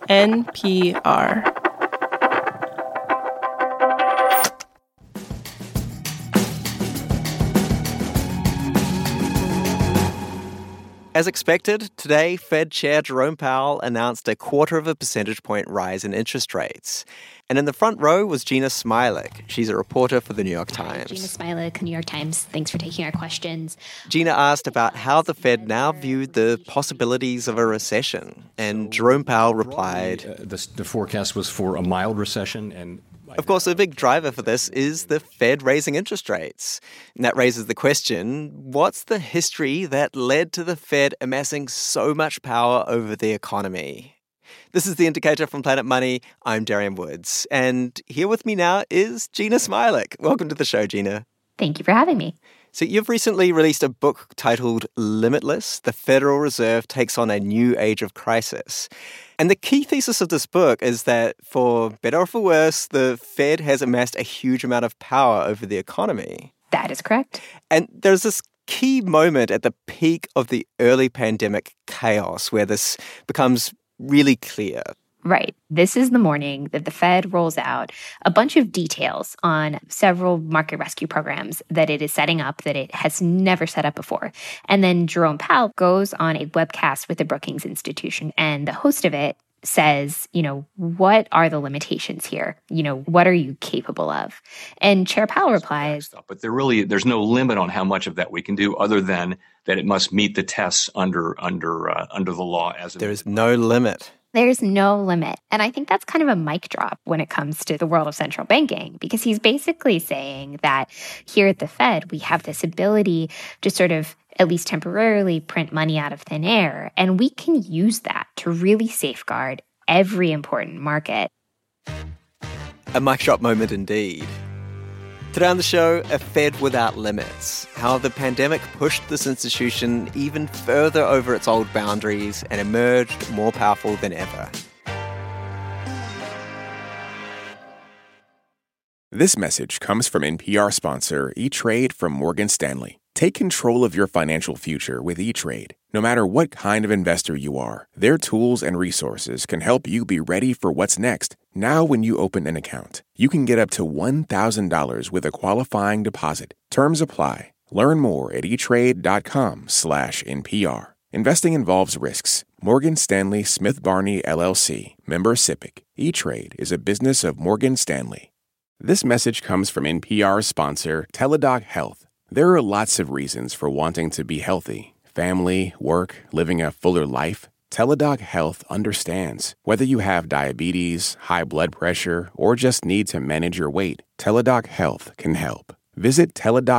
NPR. As expected, today, Fed Chair Jerome Powell announced a 0.25 percentage point rise in interest rates. And in the front row was Jeanna Smialek. She's a reporter for The New York Times. Jeanna Smialek, New York Times. Thanks for taking our questions. Jeanna asked about how the Fed now viewed the possibilities of a recession. And Jerome Powell replied, The forecast was for a mild recession, and of course, a big driver for this is the Fed raising interest rates. And that raises the question, what's the history that led to the Fed amassing so much power over the economy? This is The Indicator from Planet Money. I'm Darian Woods. And here with me now is Jeanna Smialek. Welcome to the show, Jeanna. Thank you for having me. So you've recently released a book titled Limitless, The Federal Reserve Takes on a New Age of Crisis. And the key thesis of this book is that, for better or for worse, the Fed has amassed a huge amount of power over the economy. That is correct. And there's this key moment at the peak of the early pandemic chaos where this becomes really clear. Right. This is the morning that the Fed rolls out a bunch of details on several market rescue programs that it is setting up that it has never set up before. And then Jerome Powell goes on a webcast with the Brookings Institution, and the host of it says, what are the limitations here? What are you capable of? And Chair Powell replies, but there's no limit on how much of that we can do other than that it must meet the tests under the law. There is no limit. There's no limit. And I think that's kind of a mic drop when it comes to the world of central banking, because he's basically saying that here at the Fed, we have this ability to sort of, at least temporarily, print money out of thin air. And we can use that to really safeguard every important market. A mic drop moment indeed. Today on the show, a Fed without limits. How the pandemic pushed this institution even further over its old boundaries and emerged more powerful than ever. This message comes from NPR sponsor E-Trade from Morgan Stanley. Take control of your financial future with E-Trade. No matter what kind of investor you are, their tools and resources can help you be ready for what's next. Now, when you open an account, you can get up to $1,000 with a qualifying deposit. Terms apply. Learn more at etrade.com/NPR. Investing involves risks. Morgan Stanley Smith Barney, LLC. Member SIPC. E-Trade is a business of Morgan Stanley. This message comes from NPR sponsor Teladoc Health. There are lots of reasons for wanting to be healthy. Family, work, living a fuller life. Teladoc Health understands. Whether you have diabetes, high blood pressure, or just need to manage your weight, Teladoc Health can help. Visit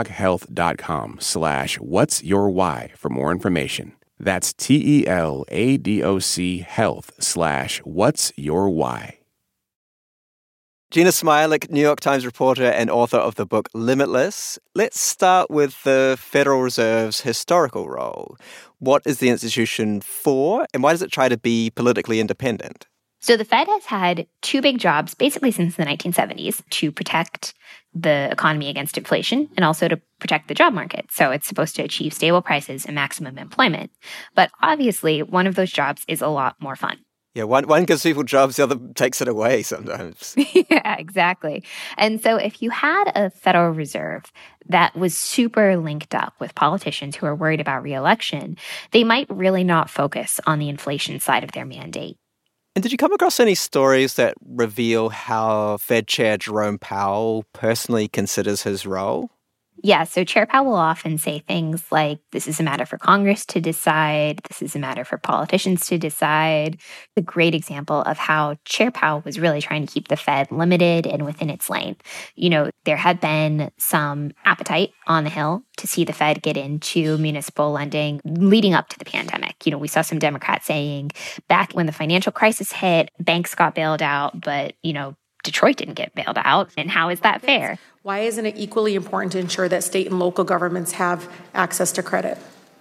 teladochealth.com/whatsyourwhy for more information. That's TELADOC health/whatsyourwhy. Jeanna Smialek, New York Times reporter and author of the book Limitless. Let's start with the Federal Reserve's historical role. What is the institution for, and why does it try to be politically independent? So the Fed has had two big jobs basically since the 1970s to protect the economy against inflation and also to protect the job market. So it's supposed to achieve stable prices and maximum employment. But obviously, one of those jobs is a lot more fun. Yeah, one gives people jobs, the other takes it away sometimes. Yeah, exactly. And so if you had a Federal Reserve that was super linked up with politicians who are worried about re-election, they might really not focus on the inflation side of their mandate. And did you come across any stories that reveal how Fed Chair Jerome Powell personally considers his role? Yeah, so Chair Powell will often say things like, this is a matter for Congress to decide, this is a matter for politicians to decide. A great example of how Chair Powell was really trying to keep the Fed limited and within its lane. There had been some appetite on the Hill to see the Fed get into municipal lending leading up to the pandemic. We saw some Democrats saying back when the financial crisis hit, banks got bailed out, but, Detroit didn't get bailed out. And how is that fair? Why isn't it equally important to ensure that state and local governments have access to credit?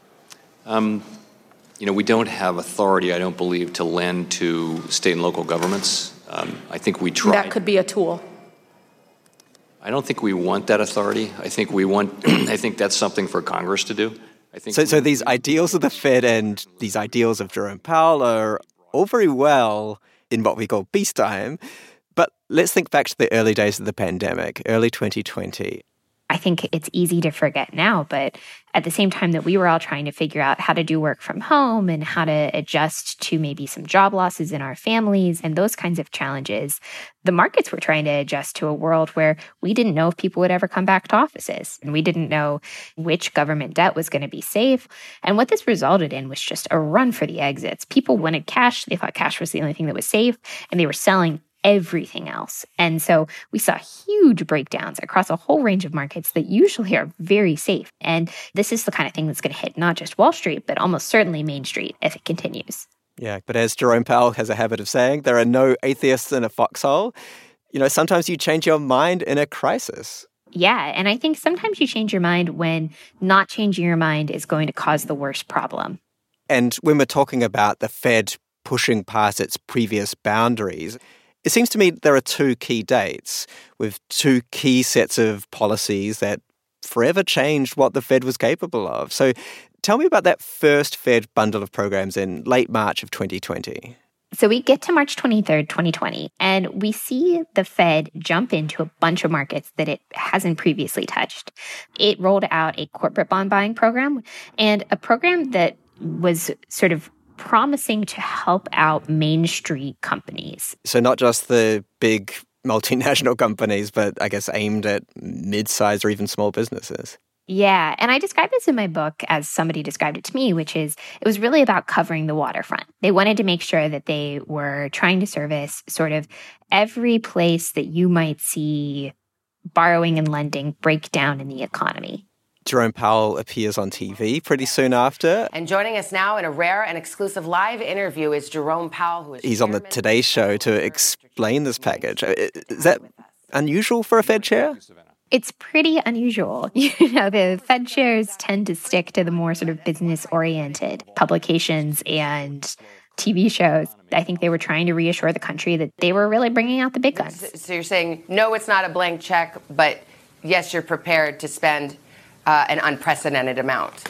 We don't have authority, I don't believe, to lend to state and local governments. I think we try. That could be a tool. I don't think we want that authority. I think that's something for Congress to do. So these ideals of the Fed and these ideals of Jerome Powell are all very well, in what we call peacetime. But let's think back to the early days of the pandemic, early 2020. I think it's easy to forget now, but at the same time that we were all trying to figure out how to do work from home and how to adjust to maybe some job losses in our families and those kinds of challenges, the markets were trying to adjust to a world where we didn't know if people would ever come back to offices, and we didn't know which government debt was going to be safe. And what this resulted in was just a run for the exits. People wanted cash. They thought cash was the only thing that was safe, and they were selling everything else. And so we saw huge breakdowns across a whole range of markets that usually are very safe. And this is the kind of thing that's going to hit not just Wall Street, but almost certainly Main Street if it continues. Yeah, but as Jerome Powell has a habit of saying, there are no atheists in a foxhole. Sometimes you change your mind in a crisis. Yeah, and I think sometimes you change your mind when not changing your mind is going to cause the worst problem. And when we're talking about the Fed pushing past its previous boundaries, it seems to me there are two key dates with two key sets of policies that forever changed what the Fed was capable of. So tell me about that first Fed bundle of programs in late March of 2020. So we get to March 23rd, 2020, and we see the Fed jump into a bunch of markets that it hasn't previously touched. It rolled out a corporate bond buying program and a program that was sort of promising to help out Main Street companies. So not just the big multinational companies, but I guess aimed at mid-sized or even small businesses. Yeah, and I describe this in my book as somebody described it to me, which is it was really about covering the waterfront. They wanted to make sure that they were trying to service sort of every place that you might see borrowing and lending break down in the economy. Jerome Powell appears on TV pretty soon after. And joining us now in a rare and exclusive live interview is Jerome Powell, who is He's on the Today Show to explain this package. Is that unusual for a Fed chair? It's pretty unusual. The Fed chairs tend to stick to the more sort of business-oriented publications and TV shows. I think they were trying to reassure the country that they were really bringing out the big guns. So you're saying, no, it's not a blank check, but yes, you're prepared to spend an unprecedented amount.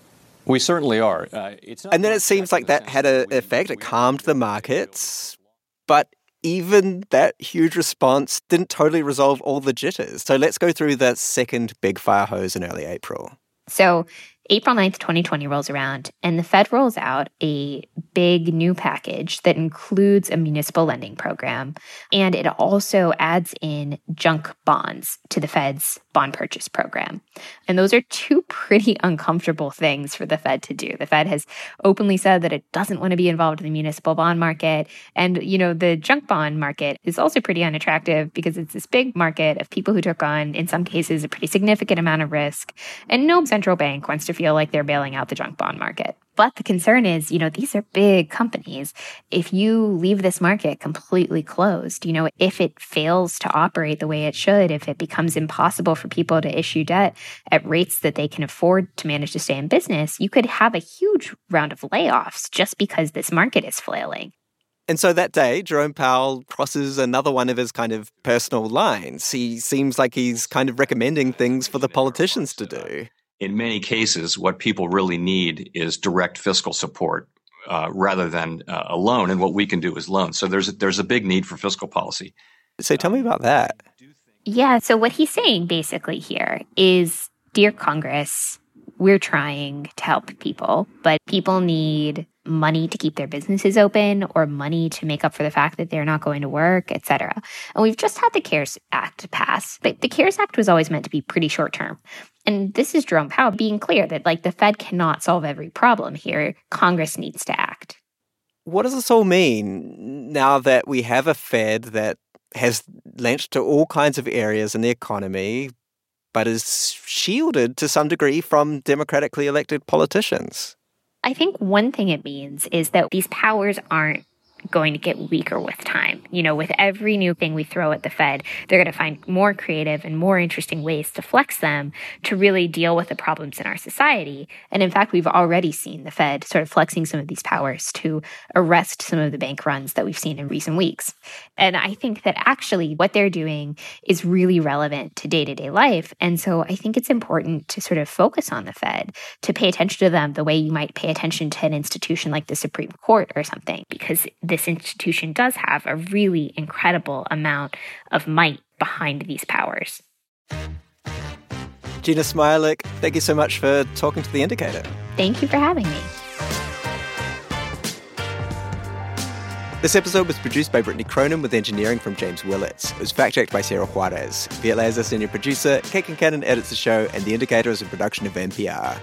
We certainly are. And then it seems like that had an effect. It calmed the markets. But even that huge response didn't totally resolve all the jitters. So let's go through the second big fire hose in early April. So April 9th, 2020 rolls around, and the Fed rolls out a big new package that includes a municipal lending program, and it also adds in junk bonds to the Fed's bond purchase program. And those are two pretty uncomfortable things for the Fed to do. The Fed has openly said that it doesn't want to be involved in the municipal bond market. And, the junk bond market is also pretty unattractive because it's this big market of people who took on, in some cases, a pretty significant amount of risk. And no central bank wants to feel like they're bailing out the junk bond market. But the concern is, these are big companies. If you leave this market completely closed, if it fails to operate the way it should, if it becomes impossible for people to issue debt at rates that they can afford to manage to stay in business, you could have a huge round of layoffs just because this market is flailing. And so that day, Jerome Powell crosses another one of his kind of personal lines. He seems like he's kind of recommending things for the politicians to do. In many cases, what people really need is direct fiscal support rather than a loan, and what we can do is loan. So there's a big need for fiscal policy. So tell me about that. Yeah, so what he's saying basically here is, dear Congress, we're trying to help people, but people need money to keep their businesses open or money to make up for the fact that they're not going to work, et cetera. And we've just had the CARES Act pass, but the CARES Act was always meant to be pretty short term. And this is Jerome Powell being clear that the Fed cannot solve every problem here. Congress needs to act. What does this all mean now that we have a Fed that has lent to all kinds of areas in the economy, but is shielded to some degree from democratically elected politicians? I think one thing it means is that these powers aren't going to get weaker with time. With every new thing we throw at the Fed, they're going to find more creative and more interesting ways to flex them to really deal with the problems in our society. And in fact, we've already seen the Fed sort of flexing some of these powers to arrest some of the bank runs that we've seen in recent weeks. And I think that actually what they're doing is really relevant to day-to-day life. And so I think it's important to sort of focus on the Fed, to pay attention to them the way you might pay attention to an institution like the Supreme Court or something, because the this institution does have a really incredible amount of might behind these powers. Gina Smialik, thank you so much for talking to The Indicator. Thank you for having me. This episode was produced by Brittany Cronin with engineering from James Willits. It was fact-checked by Sarah Juarez. Viet Le is our senior producer, Kate Kincannon edits the show, and The Indicator is a production of NPR.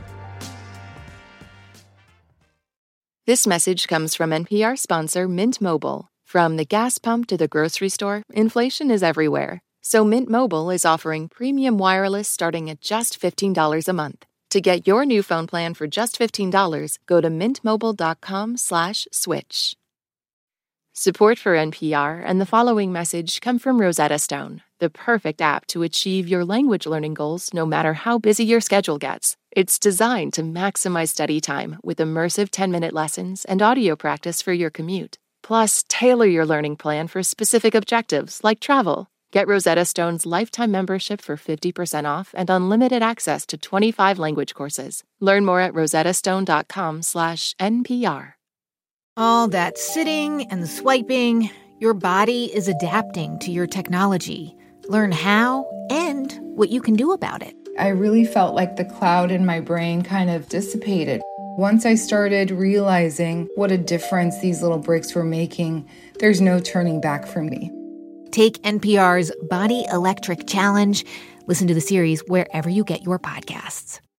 This message comes from NPR sponsor Mint Mobile. From the gas pump to the grocery store, inflation is everywhere. So Mint Mobile is offering premium wireless starting at just $15 a month. To get your new phone plan for just $15, go to mintmobile.com/switch. Support for NPR and the following message come from Rosetta Stone, the perfect app to achieve your language learning goals no matter how busy your schedule gets. It's designed to maximize study time with immersive 10-minute lessons and audio practice for your commute. Plus, tailor your learning plan for specific objectives like travel. Get Rosetta Stone's lifetime membership for 50% off and unlimited access to 25 language courses. Learn more at rosettastone.com/NPR. All that sitting and swiping, your body is adapting to your technology. Learn how and what you can do about it. I really felt like the cloud in my brain kind of dissipated. Once I started realizing what a difference these little breaks were making, there's no turning back for me. Take NPR's Body Electric Challenge. Listen to the series wherever you get your podcasts.